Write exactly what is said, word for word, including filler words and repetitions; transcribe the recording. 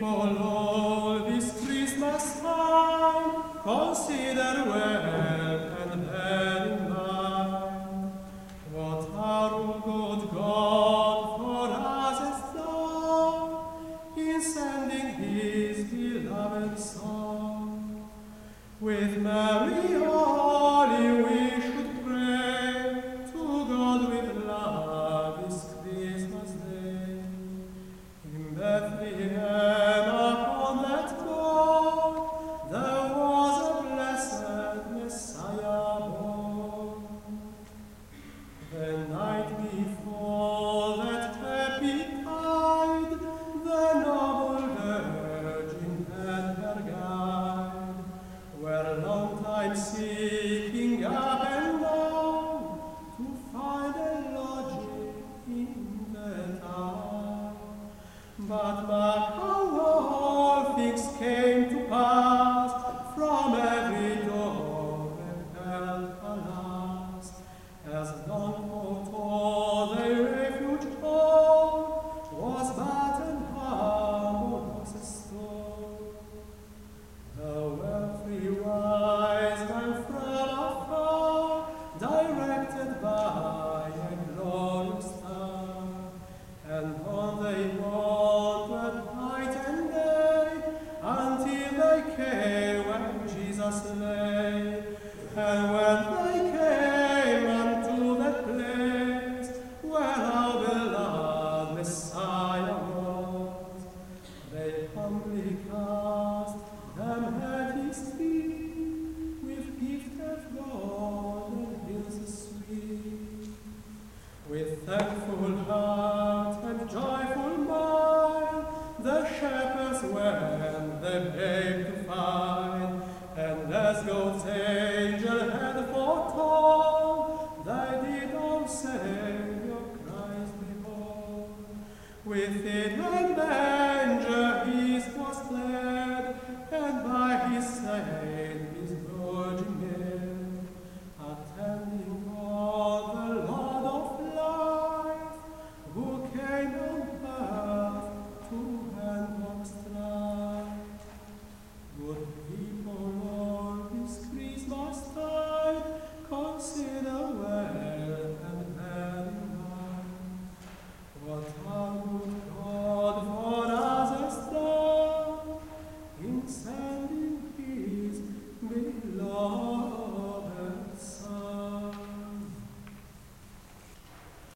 people all this Christmas time, consider well and bear in mind what our good God for us has done in sending His beloved Son. With Mary holy we should pray to God with love this Christmas day. In Bethlehem upon that morn there was a blessed Messiah born. The night before that happy tide, the noble Virgin and her guide were long time seeking up and down to find a lodging in the town. But mark how all things came to pass, from every door repelled alas, as dawn foretold the refuge home was but an harmonious store. The wealthy wise man from afar, directed by a glorious star, and on they wandered night and day, until they came where Jesus lay. And when they came unto that place where our beloved Messiah was, they humbly cast them at His feet, with gift of gold and hymns sweet. With thankful heart and joyful mind, the shepherds went the babe to find, and as God's angel had foretold, they did our Savior Christ behold. Within a manger His was laid, and by His side His Virgin Mary, attending on the Lord of life, who came on earth to end our strife. Good people all this Christmas tide, consider well and bear in mind what